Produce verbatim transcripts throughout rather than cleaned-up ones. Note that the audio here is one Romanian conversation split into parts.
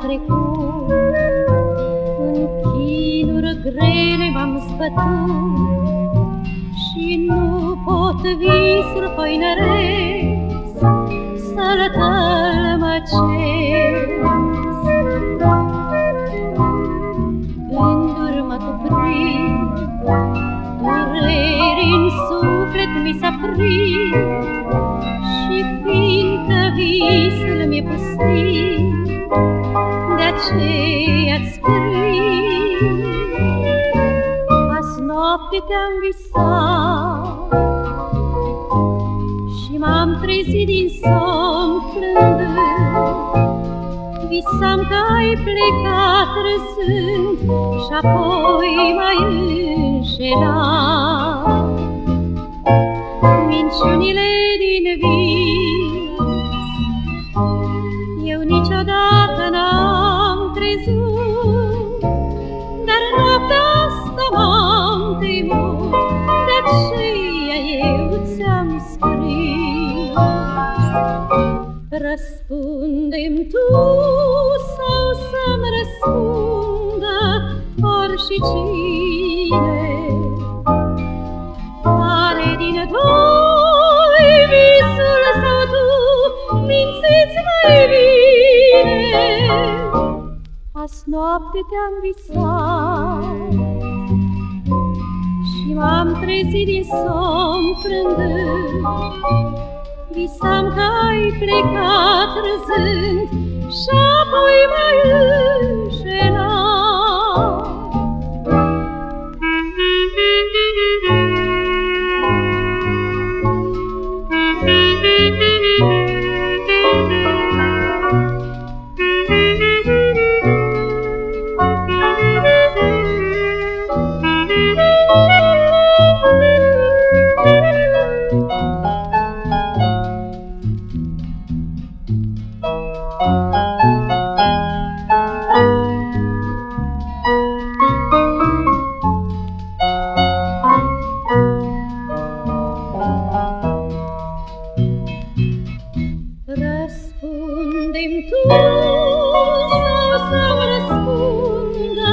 trecut, în chinuri grele m-am zbătut și nu pot visul păinăresc să-l tălmăcesc. Gânduri mă cuprind, dureri în suflet mi s-aprind și fiindcă visul mi-e pustit, de-aceea-ți scrii. Azi noapte te-am visat și m-am trezit din somn plângând. Visam că ai plecat râzând și-apoi m-ai înșelat. Minciunile din vis eu niciodată n-am crezut, dar noaptea asta m-am temut, de-aceea eu ți-am scris. Răspunde-mi tu sau să-mi răspundă oricine, care din doi, visul sau tu, mințiți mai bine. Azi noapte te-am visat și m-am trezit din somn plângând. Visam că ai plecat râzând și-apoi m-ai înșelat. Răspunde-mi tu sau să-mi răspundă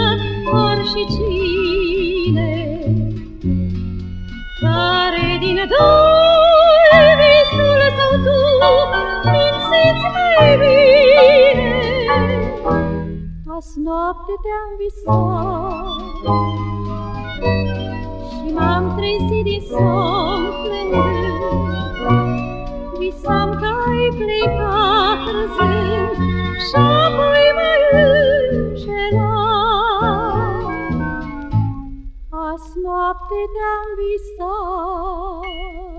oricine, care din doi, visul sau tu, mințiți mai bine. Azi noapte te-am visat și m-am trezit din somn plângând. Visam că ai plecat râzând și-apoi m-ai înșelat. Azi noapte te-am visat